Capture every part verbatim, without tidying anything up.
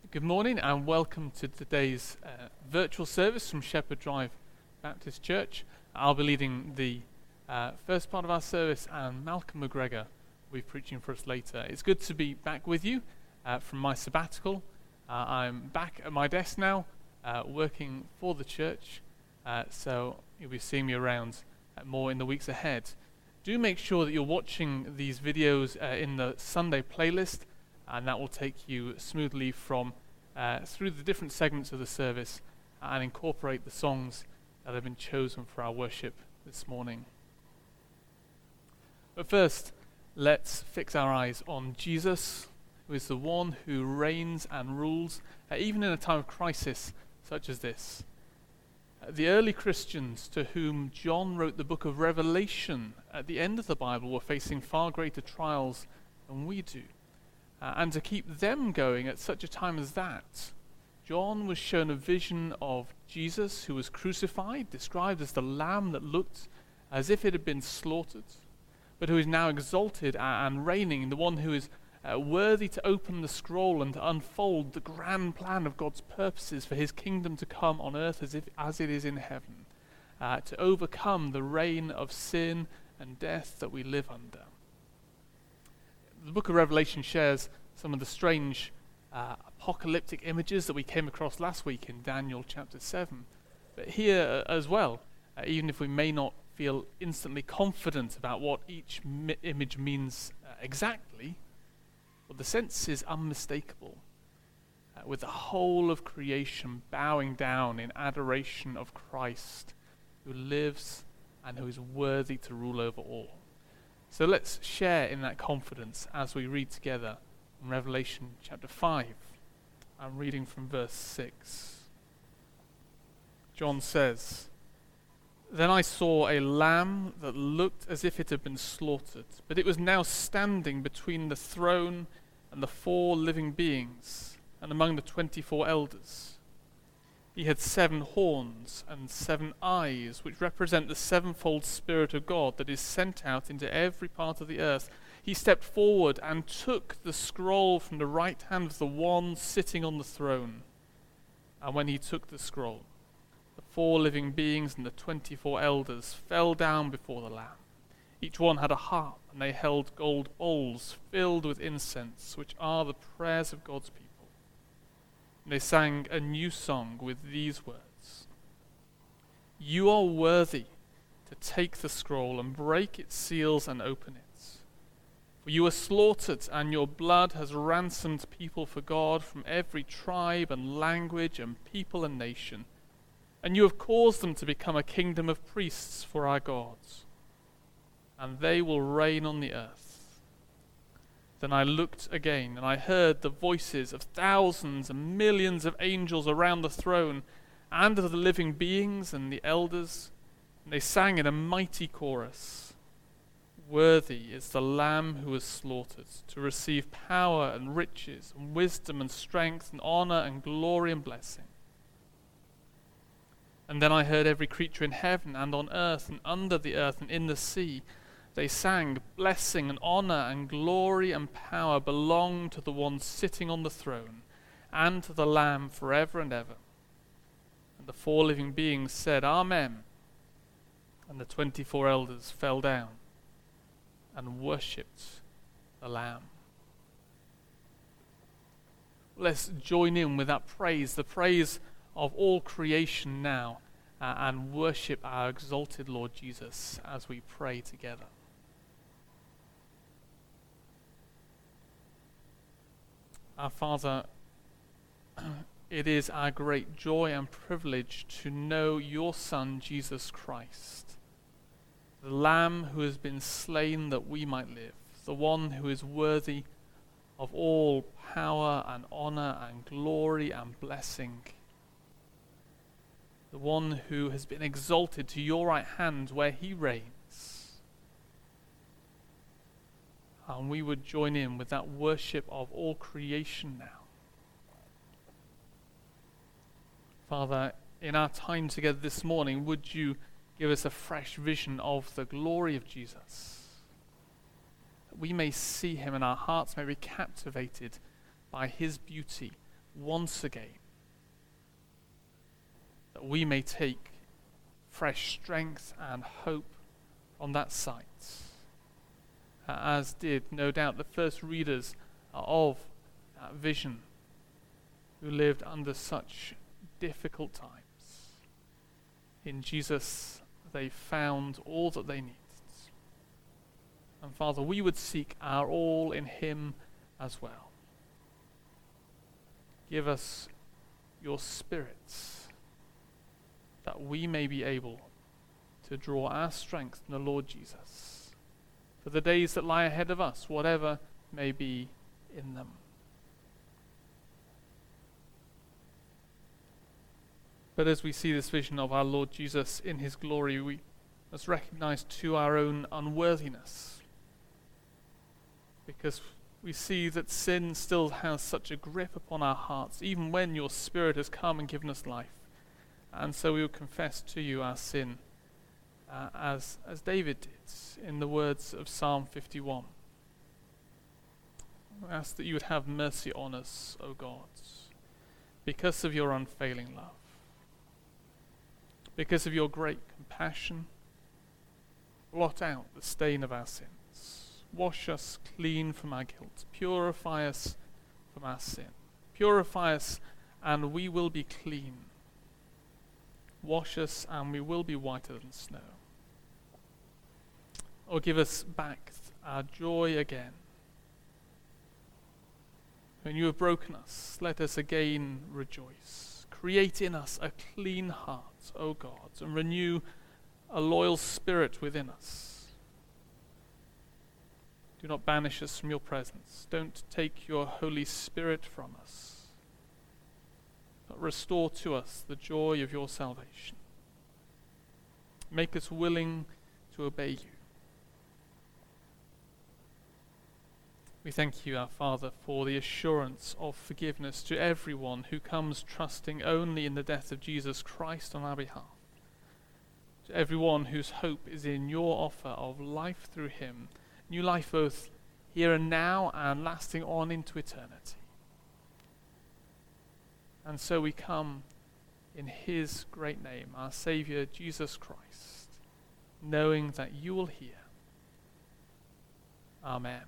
Good morning and welcome to today's uh, virtual service from Shepherd Drive Baptist Church. I'll be leading the uh, first part of our service, and Malcolm McGregor will be preaching for us later. It's good to be back with you uh, from my sabbatical. Uh, I'm back at my desk now, uh, working for the church, uh, so you'll be seeing me around uh, more in the weeks ahead. Do make sure that you're watching these videos uh, in the Sunday playlist, and that will take you smoothly from uh, through the different segments of the service and incorporate the songs that have been chosen for our worship this morning. But first, let's fix our eyes on Jesus, who is the one who reigns and rules, uh, even in a time of crisis such as this. Uh, the early Christians to whom John wrote the book of Revelation at the end of the Bible were facing far greater trials than we do. Uh, and to keep them going at such a time as that, John was shown a vision of Jesus who was crucified, described as the lamb that looked as if it had been slaughtered, but who is now exalted and reigning, the one who is uh, worthy to open the scroll and to unfold the grand plan of God's purposes for his kingdom to come on earth as if as it is in heaven, uh, to overcome the reign of sin and death that we live under. The book of Revelation shares some of the strange uh, apocalyptic images that we came across last week in Daniel chapter seven. But here uh, as well, uh, even if we may not feel instantly confident about what each mi- image means uh, exactly, well, the sense is unmistakable, uh, with the whole of creation bowing down in adoration of Christ, who lives and who is worthy to rule over all. So let's share in that confidence as we read together in Revelation chapter five. I'm reading from verse six. John says, "Then I saw a lamb that looked as if it had been slaughtered, but it was now standing between the throne and the four living beings, and among the twenty-four elders. He had seven horns and seven eyes, which represent the sevenfold Spirit of God that is sent out into every part of the earth. He stepped forward and took the scroll from the right hand of the one sitting on the throne. And when he took the scroll, the four living beings and the twenty-four elders fell down before the Lamb. Each one had a harp, and they held gold bowls filled with incense, which are the prayers of God's people. They sang a new song with these words: You are worthy to take the scroll and break its seals and open it. For you were slaughtered, and your blood has ransomed people for God from every tribe and language and people and nation. And you have caused them to become a kingdom of priests for our God, and they will reign on the earth. Then I looked again, and I heard the voices of thousands and millions of angels around the throne, and of the living beings and the elders, and they sang in a mighty chorus: Worthy is the Lamb who was slaughtered, to receive power and riches and wisdom and strength and honor and glory and blessing. And then I heard every creature in heaven and on earth and under the earth and in the sea. They sang, blessing and honor and glory and power belong to the one sitting on the throne and to the Lamb forever and ever. And the four living beings said, Amen. And the twenty-four elders fell down and worshipped the Lamb. Let's join in with that praise, the praise of all creation now, uh, and worship our exalted Lord Jesus as we pray together. Our Father, it is our great joy and privilege to know your Son, Jesus Christ, the Lamb who has been slain that we might live, the one who is worthy of all power and honor and glory and blessing, the one who has been exalted to your right hand where he reigns. And we would join in with that worship of all creation now. Father, in our time together this morning, would you give us a fresh vision of the glory of Jesus, that we may see him and our hearts may be captivated by his beauty, once again, that we may take fresh strength and hope from that sight, uh, as did, no doubt, the first readers of that vision who lived under such difficult times. In Jesus, they found all that they needed. And Father, we would seek our all in him as well. Give us your spirits, that we may be able to draw our strength in the Lord Jesus for the days that lie ahead of us, whatever may be in them. But as we see this vision of our Lord Jesus in his glory, we must recognize too our own unworthiness, because we see that sin still has such a grip upon our hearts, even when your Spirit has come and given us life. And so we will confess to you our sin, uh, as, as David did in the words of Psalm fifty-one. We ask that you would have mercy on us, O God, because of your unfailing love. Because of your great compassion, blot out the stain of our sins. Wash us clean from our guilt. Purify us from our sin. Purify us and we will be clean. Wash us and we will be whiter than snow. Or give us back our joy again. When you have broken us, let us again rejoice. Create in us a clean heart, O God, and renew a loyal spirit within us. Do not banish us from your presence. Don't take your Holy Spirit from us, but restore to us the joy of your salvation. Make us willing to obey you. We thank you, our Father, for the assurance of forgiveness to everyone who comes trusting only in the death of Jesus Christ on our behalf. To everyone whose hope is in your offer of life through him, new life both here and now and lasting on into eternity. And so we come in his great name, our Saviour Jesus Christ, knowing that you will hear. Amen.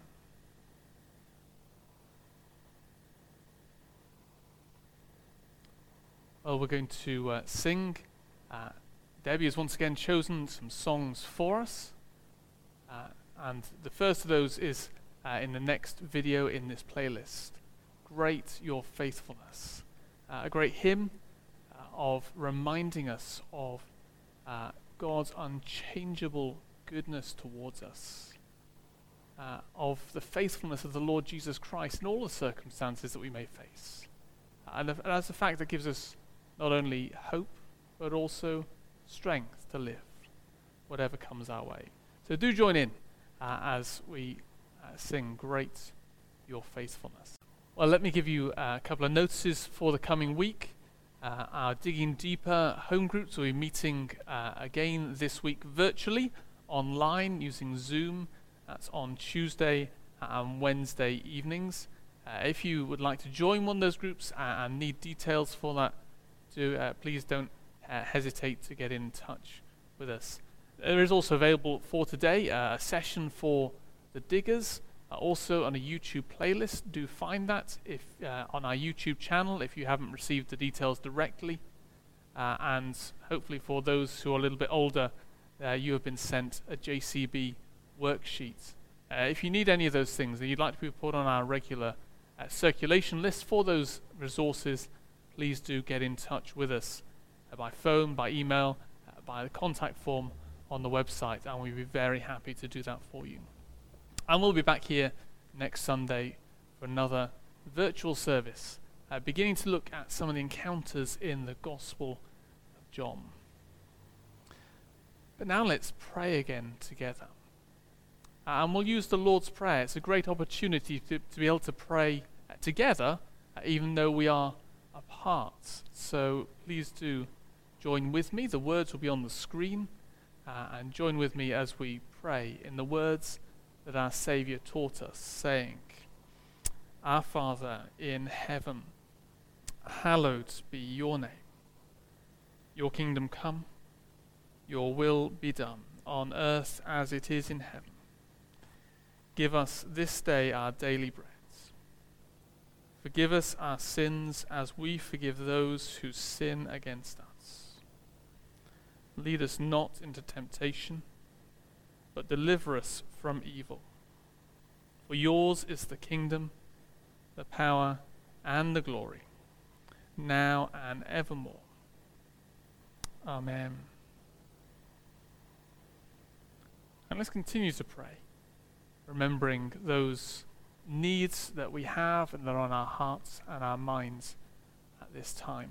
Well, we're going to uh, sing. Uh, Debbie has once again chosen some songs for us. Uh, and the first of those is uh, in the next video in this playlist. Great Your Faithfulness. Uh, a great hymn uh, of reminding us of uh, God's unchangeable goodness towards us. Uh, of the faithfulness of the Lord Jesus Christ in all the circumstances that we may face. Uh, and, the, and that's a fact that gives us not only hope, but also strength to live, whatever comes our way. So do join in uh, as we uh, sing Great Your Faithfulness. Well, let me give you uh, a couple of notices for the coming week. Uh, our Digging Deeper home groups will be meeting uh, again this week virtually, online, using Zoom. That's on Tuesday and Wednesday evenings. Uh, if you would like to join one of those groups uh, and need details for that, do uh, please don't uh, hesitate to get in touch with us. There is also available for today uh, a session for the diggers, uh, also on a YouTube playlist. Do find that if uh, on our YouTube channel if you haven't received the details directly. Uh, and hopefully for those who are a little bit older, uh, you have been sent a J C B worksheet. Uh, if you need any of those things and you'd like to be put on our regular uh, circulation list for those resources, please do get in touch with us uh, by phone, by email, uh, by the contact form on the website, and we'll be very happy to do that for you. And we'll be back here next Sunday for another virtual service, uh, beginning to look at some of the encounters in the Gospel of John. But now let's pray again together. Uh, and we'll use the Lord's Prayer. It's a great opportunity to, to be able to pray uh, together, uh, even though we are apart. So please do join with me. The words will be on the screen. Uh, and join with me as we pray in the words that our Saviour taught us, saying, Our Father in heaven, hallowed be your name. Your kingdom come, your will be done, on earth as it is in heaven. Give us this day our daily bread. Forgive us our sins as we forgive those who sin against us. Lead us not into temptation, but deliver us from evil. For yours is the kingdom, the power, and the glory, now and evermore. Amen. And let's continue to pray, remembering those needs that we have and that are on our hearts and our minds at this time.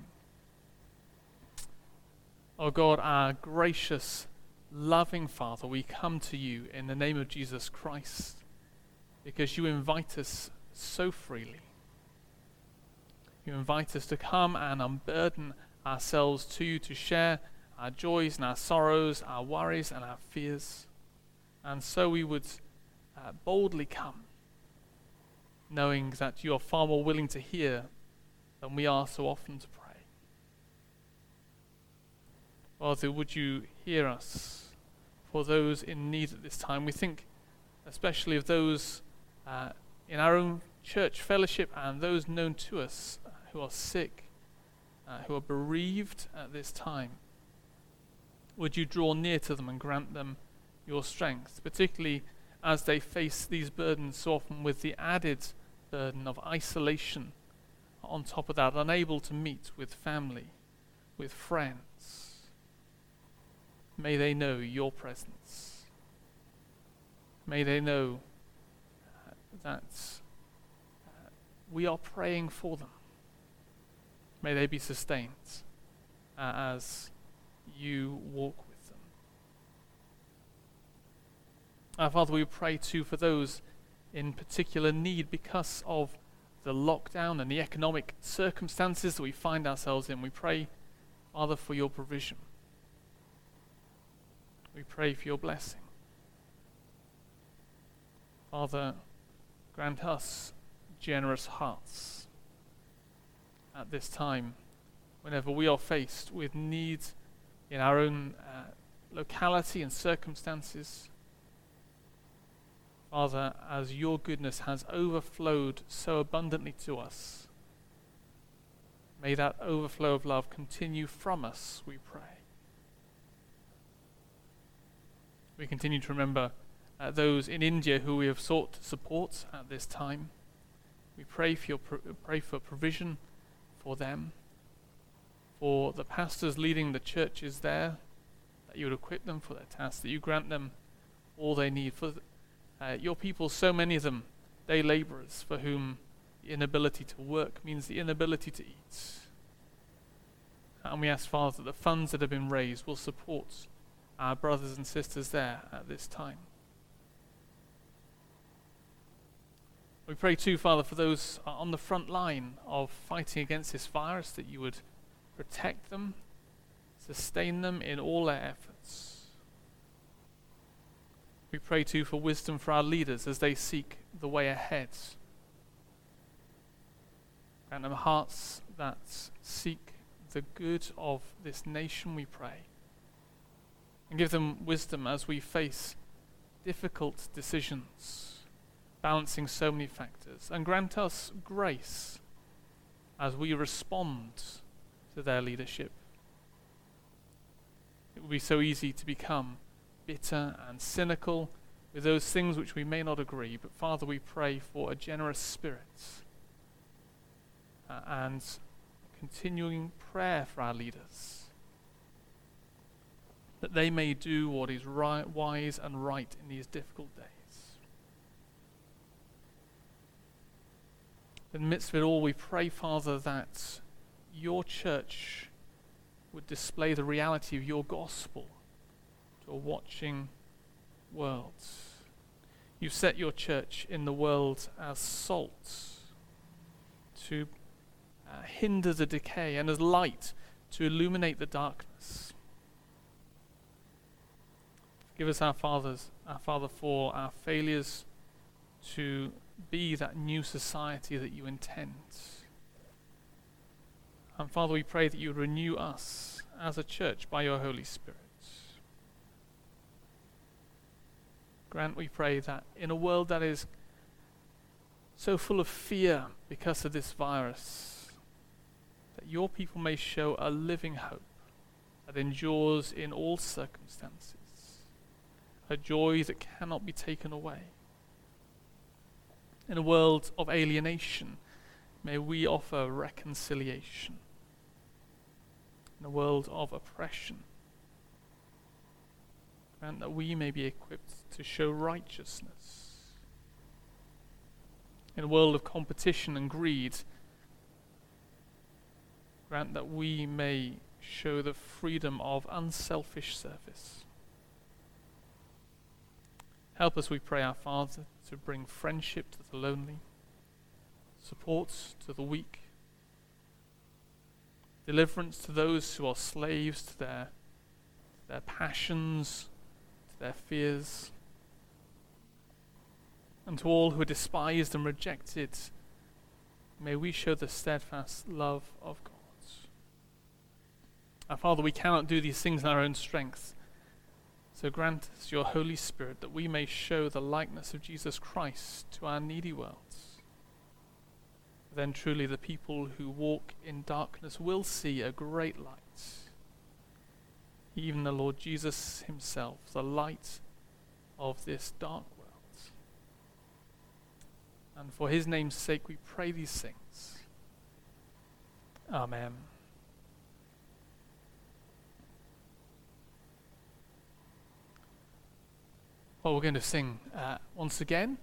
O God, our gracious, loving Father, we come to you in the name of Jesus Christ because you invite us so freely. You invite us to come and unburden ourselves to you, to share our joys and our sorrows, our worries and our fears. And so we would uh, boldly come, knowing that you are far more willing to hear than we are so often to pray. Father, would you hear us for those in need at this time? We think especially of those uh, in our own church fellowship and those known to us uh, who are sick, uh, who are bereaved at this time. Would you draw near to them and grant them your strength, particularly as they face these burdens so often with the added burden of isolation on top of that, unable to meet with family, with friends. May they know your presence. May they know uh, that uh, we are praying for them. May they be sustained uh, as you walk with them. Our Father, we pray too for those in particular need because of the lockdown and the economic circumstances that we find ourselves in. We pray, Father, for your provision. We pray for your blessing. Father, grant us generous hearts at this time, whenever we are faced with needs in our own uh, locality and circumstances. Father, as your goodness has overflowed so abundantly to us, may that overflow of love continue from us, we pray. We continue to remember uh, those in India who we have sought to support at this time. We pray for your pro- pray for provision for them, for the pastors leading the churches there, that you would equip them for their tasks, that you grant them all they need. For uh, your people, so many of them, day laborers, for whom the inability to work means the inability to eat. And we ask, Father, that the funds that have been raised will support our brothers and sisters there at this time. We pray too, Father, for those on the front line of fighting against this virus, that you would protect them, sustain them in all their efforts. We pray too for wisdom for our leaders as they seek the way ahead. Grant them hearts that seek the good of this nation, we pray. And give them wisdom as we face difficult decisions, balancing so many factors. And grant us grace as we respond to their leadership. It would be so easy to become bitter and cynical with those things which we may not agree. But Father, we pray for a generous spirit uh, and continuing prayer for our leaders, that they may do what is right, wise and right in these difficult days. In the midst of it all, we pray, Father, that your church would display the reality of your gospel to a watching world. You've set your church in the world as salt to uh, hinder the decay, and as light to illuminate the darkness. Forgive us, our fathers, our Father, for our failures to be that new society that you intend. And Father, we pray that you would renew us as a church by your Holy Spirit. Grant, we pray, that in a world that is so full of fear because of this virus, that your people may show a living hope that endures in all circumstances, a joy that cannot be taken away. In a world of alienation, may we offer reconciliation. In a world of oppression, grant that we may be equipped to show righteousness. In a world of competition and greed, grant that we may show the freedom of unselfish service. Help us, we pray, our Father, to bring friendship to the lonely, support to the weak, deliverance to those who are slaves to their, their passions, to their fears, and to all who are despised and rejected, may we show the steadfast love of God. Our Father, we cannot do these things in our own strength, so grant us your Holy Spirit that we may show the likeness of Jesus Christ to our needy world. Then truly the people who walk in darkness will see a great light. Even the Lord Jesus himself, the light of this dark world. And for his name's sake we pray these things. Amen. Well, we're going to sing uh, once again.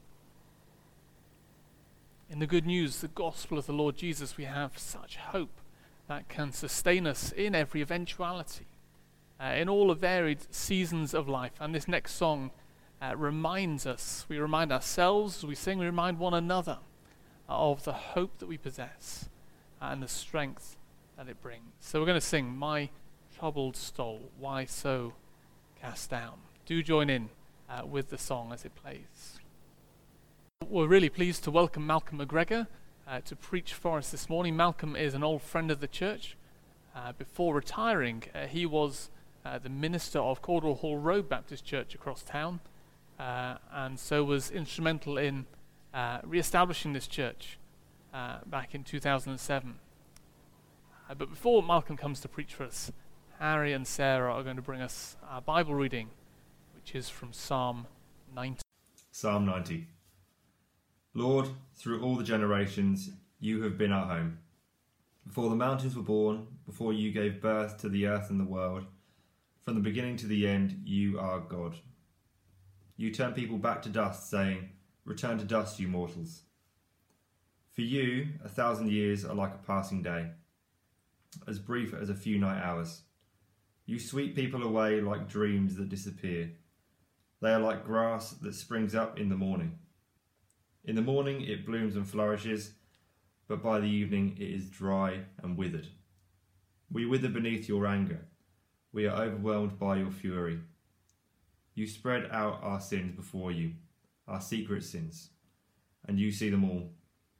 In the good news, the gospel of the Lord Jesus, we have such hope that can sustain us in every eventuality, uh, in all the varied seasons of life. And this next song uh, reminds us, we remind ourselves as we sing, we remind one another of the hope that we possess and the strength that it brings. So we're going to sing, My Troubled Soul, Why So Cast Down. Do join in uh, with the song as it plays. We're really pleased to welcome Malcolm McGregor uh, to preach for us this morning. Malcolm is an old friend of the church. Uh, before retiring, uh, he was uh, the minister of Caldwell Hall Road Baptist Church across town, uh, and so was instrumental in uh, re-establishing this church uh, back in two thousand seven. Uh, but before Malcolm comes to preach for us, Harry and Sarah are going to bring us our Bible reading, which is from Psalm ninety. Psalm ninety. Lord, through all the generations, you have been our home. Before the mountains were born, before you gave birth to the earth and the world, from the beginning to the end, you are God. You turn people back to dust, saying, Return to dust, you mortals. For you, a thousand years are like a passing day, as brief as a few night hours. You sweep people away like dreams that disappear. They are like grass that springs up in the morning. In the morning it blooms and flourishes, but by the evening it is dry and withered. We wither beneath your anger. We are overwhelmed by your fury. You spread out our sins before you, our secret sins, and you see them all.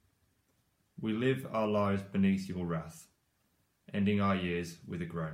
We live our lives beneath your wrath, ending our years with a groan.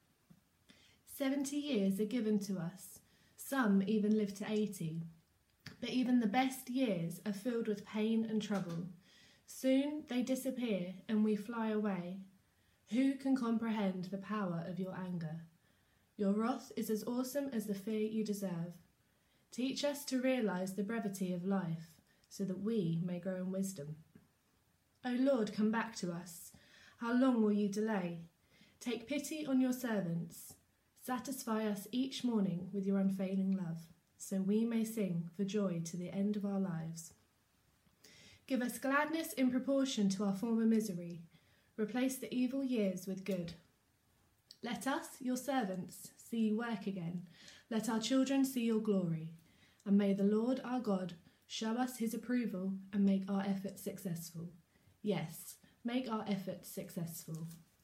Seventy years are given to us. Some even live to eighty. But even the best years are filled with pain and trouble. Soon they disappear and we fly away. Who can comprehend the power of your anger? Your wrath is as awesome as the fear you deserve. Teach us to realize the brevity of life, so that we may grow in wisdom. O Lord, come back to us. How long will you delay? Take pity on your servants. Satisfy us each morning with your unfailing love, so we may sing for joy to the end of our lives. Give us gladness in proportion to our former misery. Replace the evil years with good. Let us, your servants, see you work again. Let our children see your glory. And may the Lord our God show us his approval and make our efforts successful. Yes, make our efforts successful.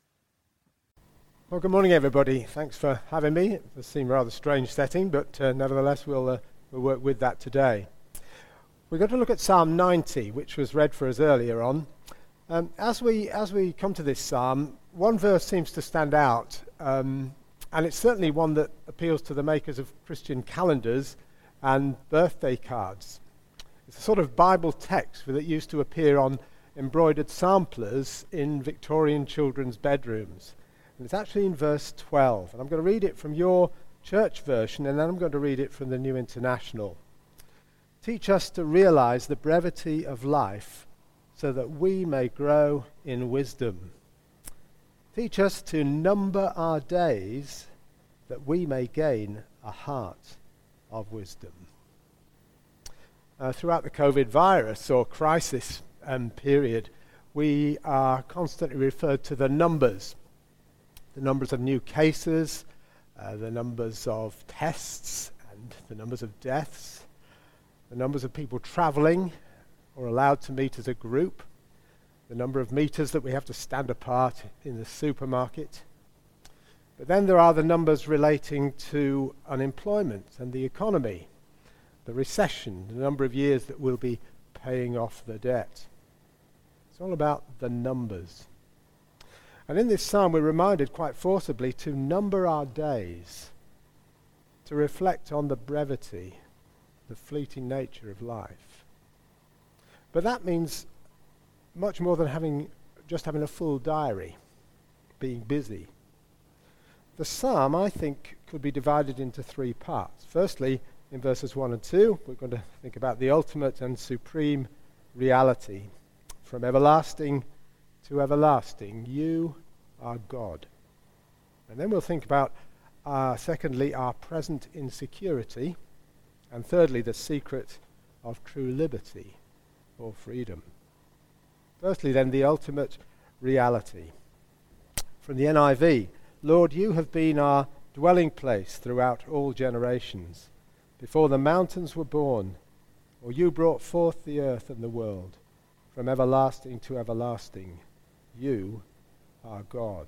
Well, good morning, everybody. Thanks for having me. It does seem a rather strange setting, but uh, nevertheless, we'll, uh, we'll work with that today. We're going to look at Psalm ninety, which was read for us earlier on. Um, as we as we come to this psalm, one verse seems to stand out, um, and it's certainly one that appeals to the makers of Christian calendars and birthday cards. It's a sort of Bible text that used to appear on embroidered samplers in Victorian children's bedrooms. And it's actually in verse twelve. And I'm going to read it from your church version, and then I'm going to read it from the New International. Teach us to realize the brevity of life so that we may grow in wisdom. Teach us to number our days that we may gain a heart of wisdom. Uh, throughout the COVID virus or crisis um, period, we are constantly referred to the numbers. The numbers of new cases, uh, the numbers of tests, and the numbers of deaths, the numbers of people travelling or allowed to meet as a group, the number of meters that we have to stand apart in the supermarket. But then there are the numbers relating to unemployment and the economy, the recession, the number of years that we'll be paying off the debt. It's all about the numbers. And in this psalm we're reminded quite forcibly to number our days, to reflect on the brevity, the fleeting nature of life. But that means much more than having just having a full diary, being busy. The psalm, I think, could be divided into three parts. Firstly, in verses one and two, we're going to think about the ultimate and supreme reality. From everlasting to everlasting, you are God. And then we'll think about, uh, secondly, our present insecurity, and thirdly, the secret of true liberty or freedom. Firstly, then, the ultimate reality. From the N I V, Lord, you have been our dwelling place throughout all generations. Before the mountains were born, or you brought forth the earth and the world, from everlasting to everlasting, you are God.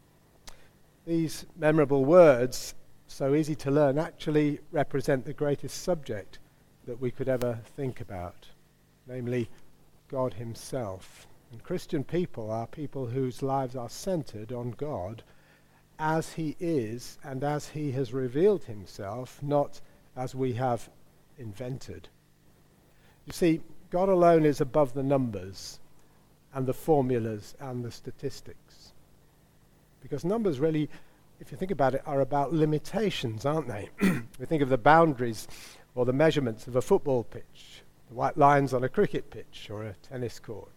These memorable words, so easy to learn, actually represent the greatest subject that we could ever think about, namely God himself. And Christian people are people whose lives are centered on God as he is and as he has revealed himself, not as we have invented. You see, God alone is above the numbers and the formulas and the statistics. Because numbers really, if you think about it, are about limitations, aren't they? We think of the boundaries or the measurements of a football pitch, the white lines on a cricket pitch or a tennis court.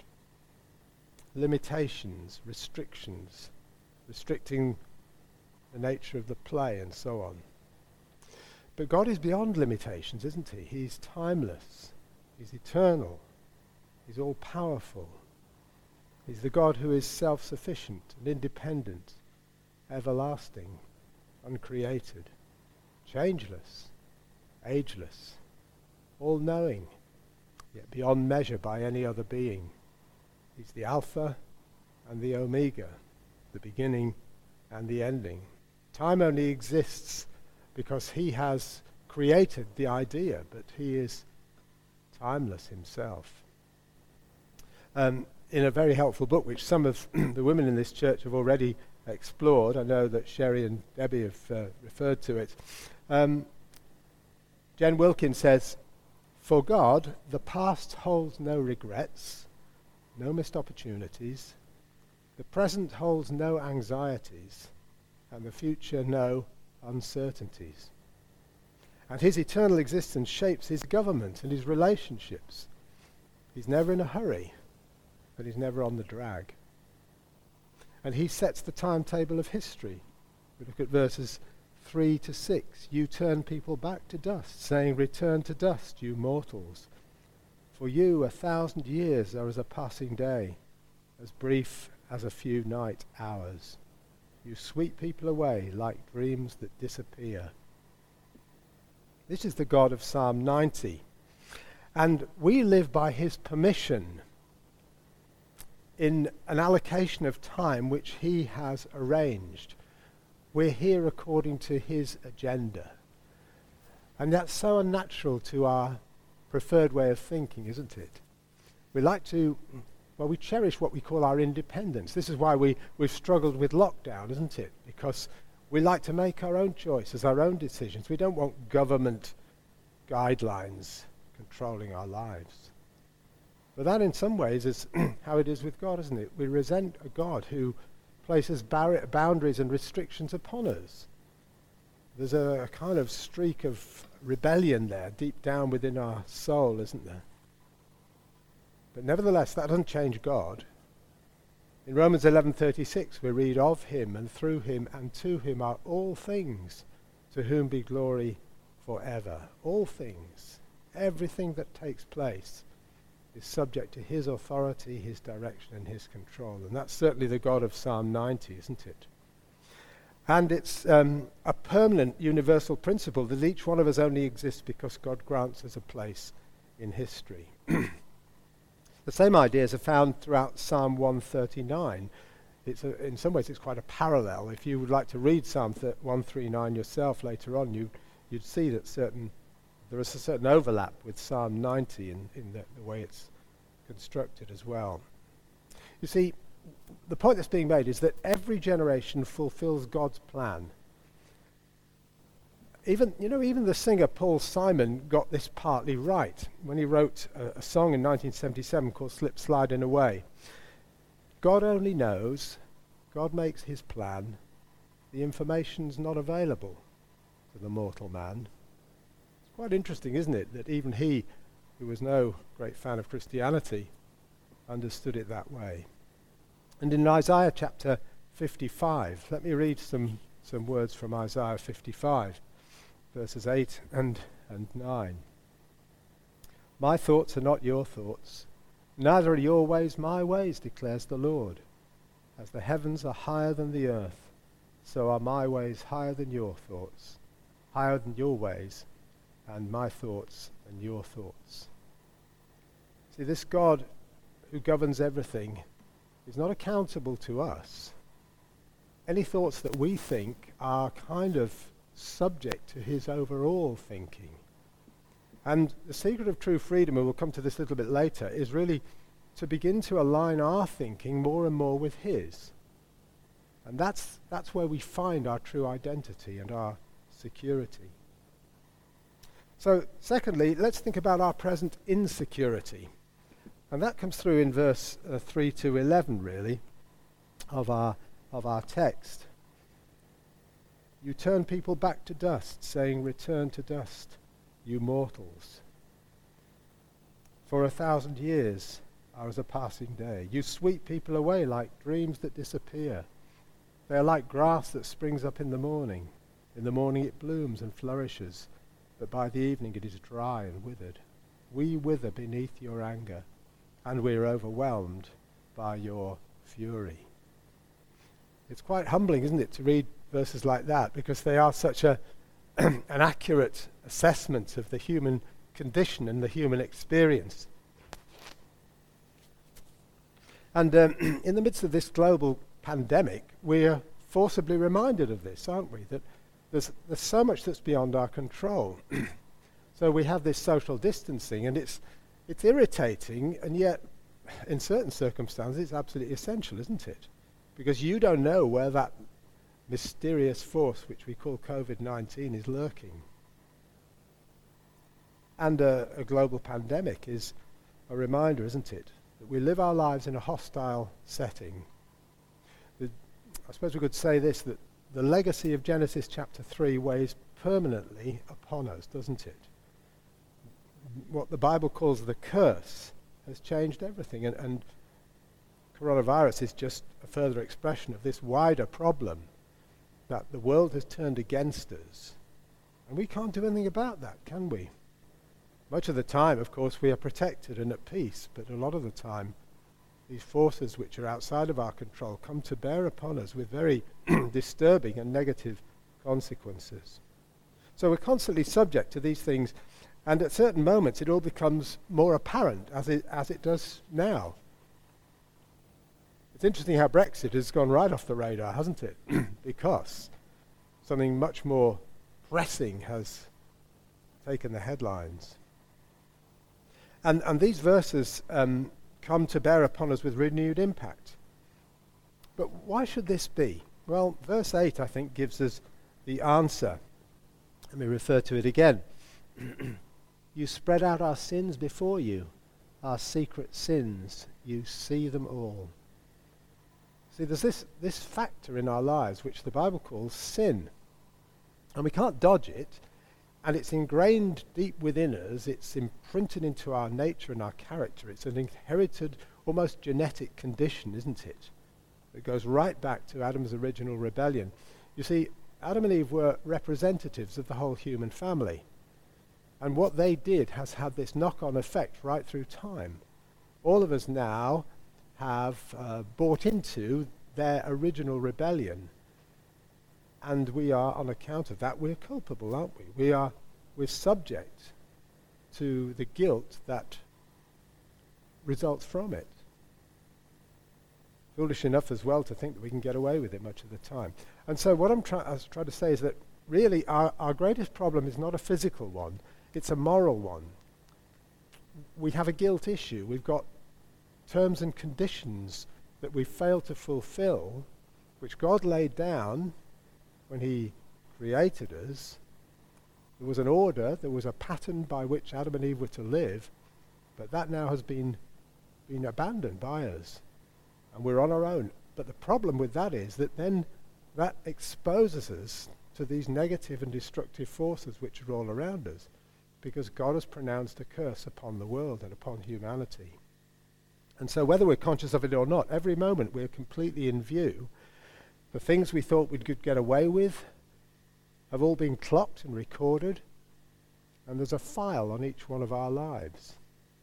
Limitations, restrictions, restricting the nature of the play and so on. But God is beyond limitations, isn't he? He's timeless. He's eternal. He's all-powerful. He's the God who is self-sufficient and independent, everlasting, uncreated, changeless, ageless, all-knowing, yet beyond measure by any other being. He's the Alpha and the Omega, the beginning and the ending. Time only exists because he has created the idea, but he is timeless himself. Um, in a very helpful book, which some of the women in this church have already explored, I know that Sherry and Debbie have uh, referred to it, um, Jen Wilkins says, "For God, the past holds no regrets, no missed opportunities. The present holds no anxieties, and the future no uncertainties. And his eternal existence shapes his government and his relationships. He's never in a hurry, but he's never on the drag. And he sets the timetable of history." We look at verses three to six. "You turn people back to dust, saying, 'Return to dust, you mortals. For you a thousand years are as a passing day, as brief as a few night hours. You sweep people away like dreams that disappear.'" This is the God of Psalm ninety. And we live by his permission in an allocation of time which he has arranged. We're here according to his agenda. And that's so unnatural to our preferred way of thinking, isn't it? We like to well, we cherish what we call our independence. This is why we, we've struggled with lockdown, isn't it? Because we like to make our own choices, our own decisions. We don't want government guidelines controlling our lives. But that in some ways is how it is with God, isn't it? We resent a God who places bar- boundaries and restrictions upon us. There's a, a kind of streak of rebellion there, deep down within our soul, isn't there? But nevertheless, that doesn't change God. In Romans eleven thirty-six, we read, "Of him and through him and to him are all things, to whom be glory forever." All things, everything that takes place is subject to his authority, his direction, and his control. And that's certainly the God of Psalm ninety, isn't it? And it's um, a permanent universal principle that each one of us only exists because God grants us a place in history. The same ideas are found throughout Psalm one thirty-nine. It's a, in some ways it's quite a parallel. If you would like to read Psalm one thirty-nine yourself later on, you, you'd see that certain there is a certain overlap with Psalm ninety in, in the, the way it's constructed as well. You see, the point that's being made is that every generation fulfills God's plan. Even, you know, even the singer Paul Simon got this partly right when he wrote a, a song in nineteen seventy-seven called Slip Sliding Away. God only knows, God makes his plan, the information's not available to the mortal man. It's quite interesting, isn't it, that even he, who was no great fan of Christianity, understood it that way. And in Isaiah chapter fifty-five, let me read some, some words from Isaiah fifty-five. Verses eight and, and nine. "My thoughts are not your thoughts, neither are your ways my ways, declares the Lord. As the heavens are higher than the earth, so are my ways higher than your thoughts, higher than your ways, and my thoughts than your thoughts." See, this God who governs everything is not accountable to us. Any thoughts that we think are kind of subject to his overall thinking. And the secret of true freedom, and we'll come to this a little bit later, is really to begin to align our thinking more and more with his. And that's that's where we find our true identity and our security. So, secondly, let's think about our present insecurity. And that comes through in verse uh, three to eleven, really, of our of our text. "You turn people back to dust, saying, 'Return to dust, you mortals. For a thousand years are as a passing day. You sweep people away like dreams that disappear. They are like grass that springs up in the morning. In the morning it blooms and flourishes, but by the evening it is dry and withered. We wither beneath your anger, and we are overwhelmed by your fury.'" It's quite humbling, isn't it, to read verses like that, because they are such a an accurate assessment of the human condition and the human experience. And um, in the midst of this global pandemic, we're forcibly reminded of this, aren't we? That there's, there's so much that's beyond our control. So we have this social distancing, and it's it's irritating, and yet in certain circumstances it's absolutely essential, isn't it? Because you don't know where that mysterious force which we call covid nineteen is lurking. And a, a global pandemic is a reminder, isn't it, that we live our lives in a hostile setting. The, I suppose we could say this, that the legacy of Genesis chapter three weighs permanently upon us, doesn't it? What the Bible calls the curse has changed everything, and, and coronavirus is just a further expression of this wider problem, that the world has turned against us. And we can't do anything about that, can we? Much of the time, of course, we are protected and at peace, but a lot of the time, these forces which are outside of our control come to bear upon us with very disturbing and negative consequences. So we're constantly subject to these things, and at certain moments it all becomes more apparent, as it, as it does now. It's interesting how Brexit has gone right off the radar, hasn't it? Because something much more pressing has taken the headlines. And, and these verses um, come to bear upon us with renewed impact. But why should this be? Well, verse eight, I think, gives us the answer. Let me refer to it again. You spread out our sins before you, our secret sins. You see them all. See, there's this, this factor in our lives which the Bible calls sin. And we can't dodge it. And it's ingrained deep within us. It's imprinted into our nature and our character. It's an inherited, almost genetic condition, isn't it? It goes right back to Adam's original rebellion. You see, Adam and Eve were representatives of the whole human family. And what they did has had this knock-on effect right through time. All of us now have uh, bought into their original rebellion. And we are, on account of that, we're culpable, aren't we? We are, we're subject to the guilt that results from it. Foolish enough as well to think that we can get away with it much of the time. And so what I'm trying try to say is that really our, our greatest problem is not a physical one, it's a moral one. We have a guilt issue. We've got terms and conditions that we fail to fulfill, which God laid down when he created us. There was an order, there was a pattern by which Adam and Eve were to live, but that now has been, been abandoned by us. And we're on our own. But the problem with that is that then that exposes us to these negative and destructive forces which are all around us, because God has pronounced a curse upon the world and upon humanity. And so whether we're conscious of it or not, every moment we're completely in view. The things we thought we could get away with have all been clocked and recorded, and there's a file on each one of our lives.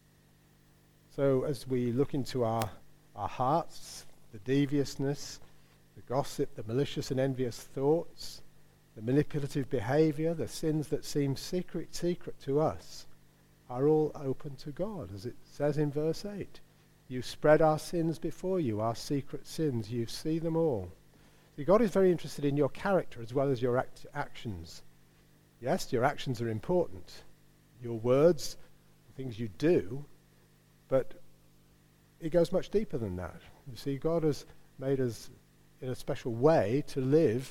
So as we look into our Our hearts, the deviousness, the gossip, the malicious and envious thoughts, the manipulative behavior, the sins that seem secret, secret to us, are all open to God, as it says in verse eight. You spread our sins before you, our secret sins, you see them all. See, God is very interested in your character as well as your act- actions. Yes, your actions are important, your words, the things you do, but it goes much deeper than that. You see, God has made us in a special way to live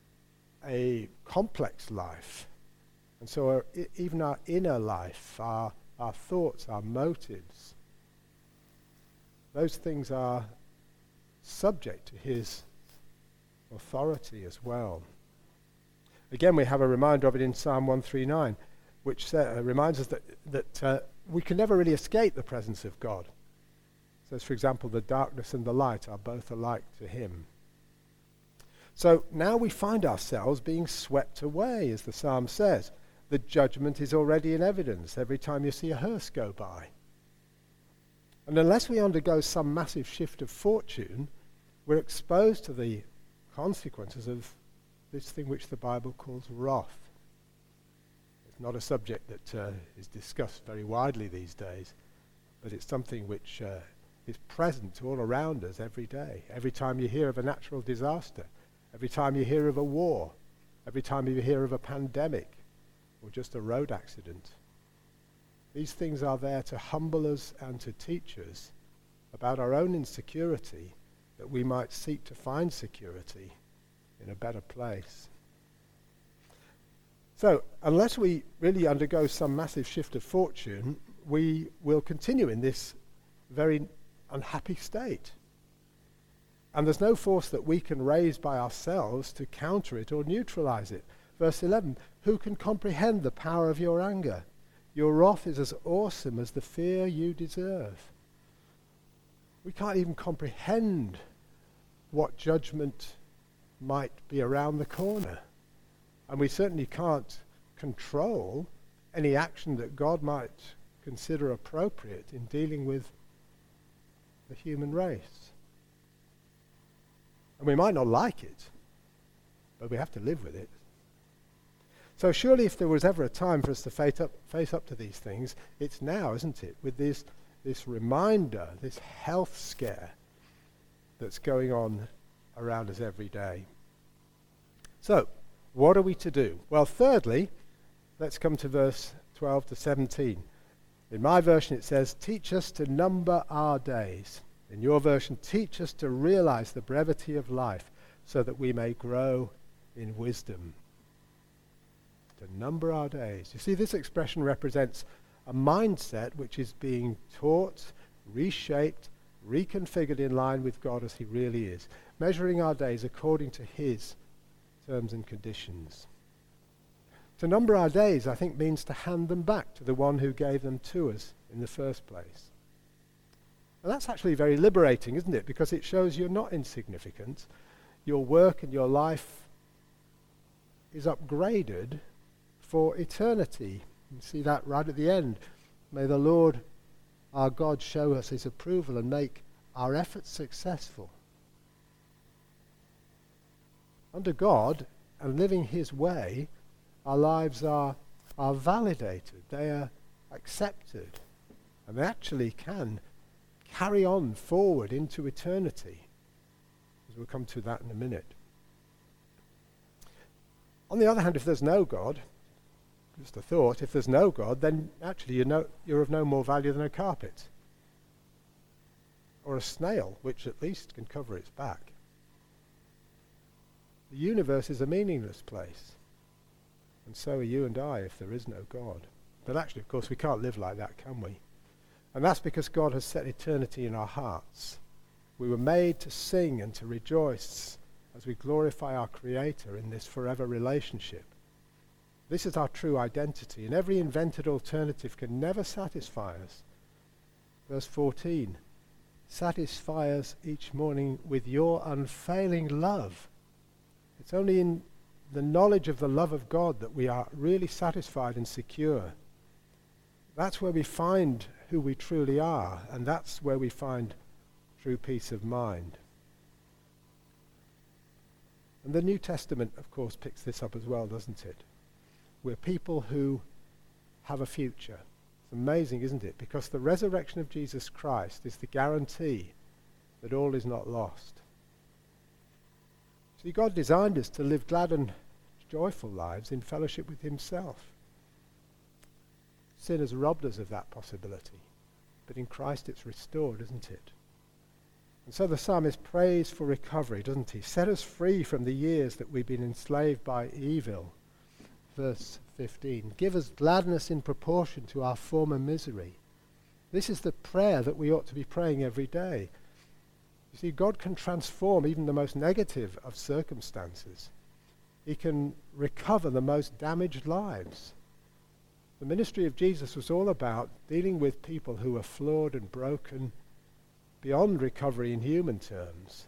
a complex life. And so our, I- even our inner life, our, our thoughts, our motives, those things are subject to his authority as well. Again, we have a reminder of it in Psalm one thirty-nine, which uh, reminds us that, that uh, we can never really escape the presence of God. It says, for example, the darkness and the light are both alike to him. So now we find ourselves being swept away, as the psalm says. The judgment is already in evidence every time you see a hearse go by. And unless we undergo some massive shift of fortune, we're exposed to the consequences of this thing which the Bible calls wrath. It's not a subject that uh, is discussed very widely these days, but it's something which uh, is present all around us every day. Every time you hear of a natural disaster, every time you hear of a war, every time you hear of a pandemic, or just a road accident. These things are there to humble us and to teach us about our own insecurity, that we might seek to find security in a better place. So, unless we really undergo some massive shift of fortune, we will continue in this very unhappy state. And there's no force that we can raise by ourselves to counter it or neutralize it. Verse eleven, who can comprehend the power of your anger? Your wrath is as awesome as the fear you deserve. We can't even comprehend what judgment might be around the corner. And we certainly can't control any action that God might consider appropriate in dealing with the human race. And we might not like it, but we have to live with it. So surely if there was ever a time for us to face up, face up to these things, it's now, isn't it? With this, this reminder, this health scare that's going on around us every day. So, what are we to do? Well, thirdly, let's come to verse twelve to seventeen. In my version it says, teach us to number our days. In your version, teach us to realize the brevity of life so that we may grow in wisdom. To number our days. You see, this expression represents a mindset which is being taught, reshaped, reconfigured in line with God as he really is, measuring our days according to his terms and conditions. To number our days, I think, means to hand them back to the one who gave them to us in the first place. And that's actually very liberating, isn't it? Because it shows you're not insignificant. Your work and your life is upgraded for eternity. You see that right at the end. May the Lord our God show us his approval and make our efforts successful. Under God and living his way, our lives are, are validated, they are accepted, and they actually can carry on forward into eternity, as we'll come to that in a minute. On the other hand, if there's no God, just a thought, if there's no God, then actually you're, no, you're of no more value than a carpet, or a snail, which at least can cover its back. The universe is a meaningless place. And so are you and I if there is no God. But actually, of course, we can't live like that, can we? And that's because God has set eternity in our hearts. We were made to sing and to rejoice as we glorify our Creator in this forever relationship. This is our true identity, and every invented alternative can never satisfy us. Verse fourteen, satisfy us each morning with your unfailing love. It's only in the knowledge of the love of God that we are really satisfied and secure. That's where we find who we truly are, and that's where we find true peace of mind. And the New Testament, of course, picks this up as well, doesn't it? We're people who have a future. It's amazing, isn't it? Because the resurrection of Jesus Christ is the guarantee that all is not lost. See, God designed us to live glad and joyful lives in fellowship with himself. Sin has robbed us of that possibility, but in Christ it's restored, isn't it? And so the psalmist prays for recovery, doesn't he? Set us free from the years that we've been enslaved by evil. Verse fifteen, give us gladness in proportion to our former misery. This is the prayer that we ought to be praying every day. You see, God can transform even the most negative of circumstances. He can recover the most damaged lives. The ministry of Jesus was all about dealing with people who were flawed and broken beyond recovery in human terms.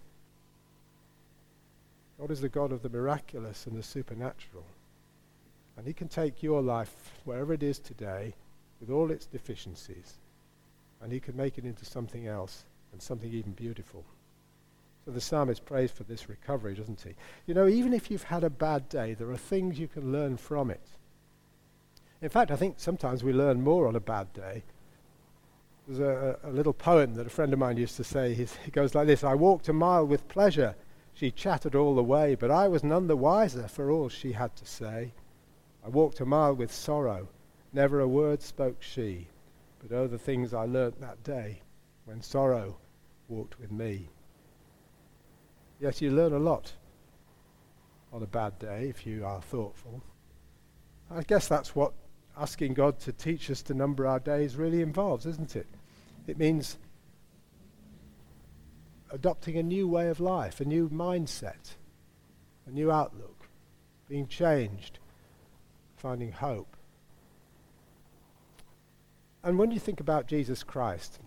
God is the God of the miraculous and the supernatural. And he can take your life, wherever it is today, with all its deficiencies, and he can make it into something else, and something even beautiful. So the psalmist prays for this recovery, doesn't he? You know, even if you've had a bad day, there are things you can learn from it. In fact, I think sometimes we learn more on a bad day. There's a, a little poem that a friend of mine used to say. He's, he goes like this: I walked a mile with pleasure. She chattered all the way, but I was none the wiser for all she had to say. I walked a mile with sorrow. Never a word spoke she. But oh, the things I learnt that day when sorrow walked with me. Yes, you learn a lot on a bad day if you are thoughtful. I guess that's what asking God to teach us to number our days really involves, isn't it? It means adopting a new way of life, a new mindset, a new outlook, being changed, finding hope. And when you think about Jesus Christ,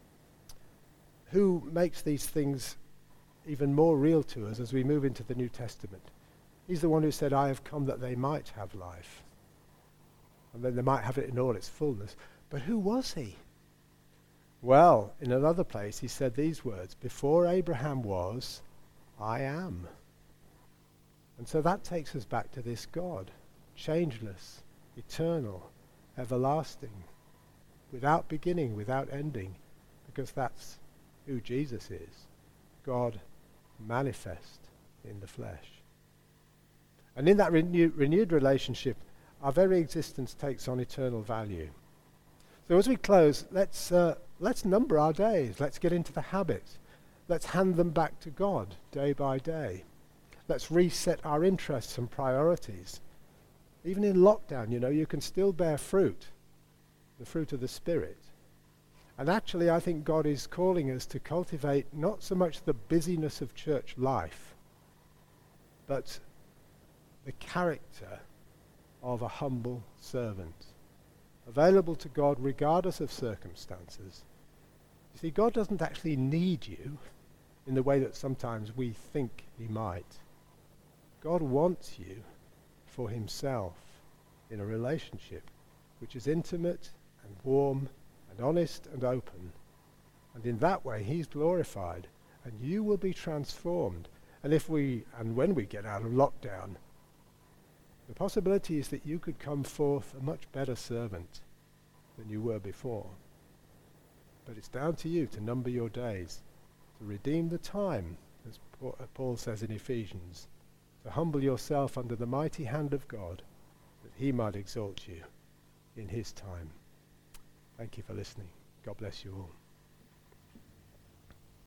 who makes these things even more real to us as we move into the New Testament? He's the one who said, I have come that they might have life. And then they might have it in all its fullness. But who was he? Well, in another place he said these words: before Abraham was, I am. And so that takes us back to this God, changeless, eternal, everlasting, without beginning, without ending, because that's who Jesus is, God manifest in the flesh. And in that renew- renewed relationship, our very existence takes on eternal value. So as we close, let's, uh, let's number our days. Let's get into the habit. Let's hand them back to God day by day. Let's reset our interests and priorities. Even in lockdown, you know, you can still bear fruit, the fruit of the Spirit. And actually, I think God is calling us to cultivate not so much the busyness of church life, but the character of a humble servant, available to God regardless of circumstances. You see, God doesn't actually need you in the way that sometimes we think he might. God wants you for himself in a relationship which is intimate and warm and honest and open. And in that way he's glorified and you will be transformed. And if we, and when we get out of lockdown, the possibility is that you could come forth a much better servant than you were before. But it's down to you to number your days, to redeem the time, as Paul says in Ephesians, to humble yourself under the mighty hand of God, that he might exalt you in his time. Thank you for listening. God bless you all.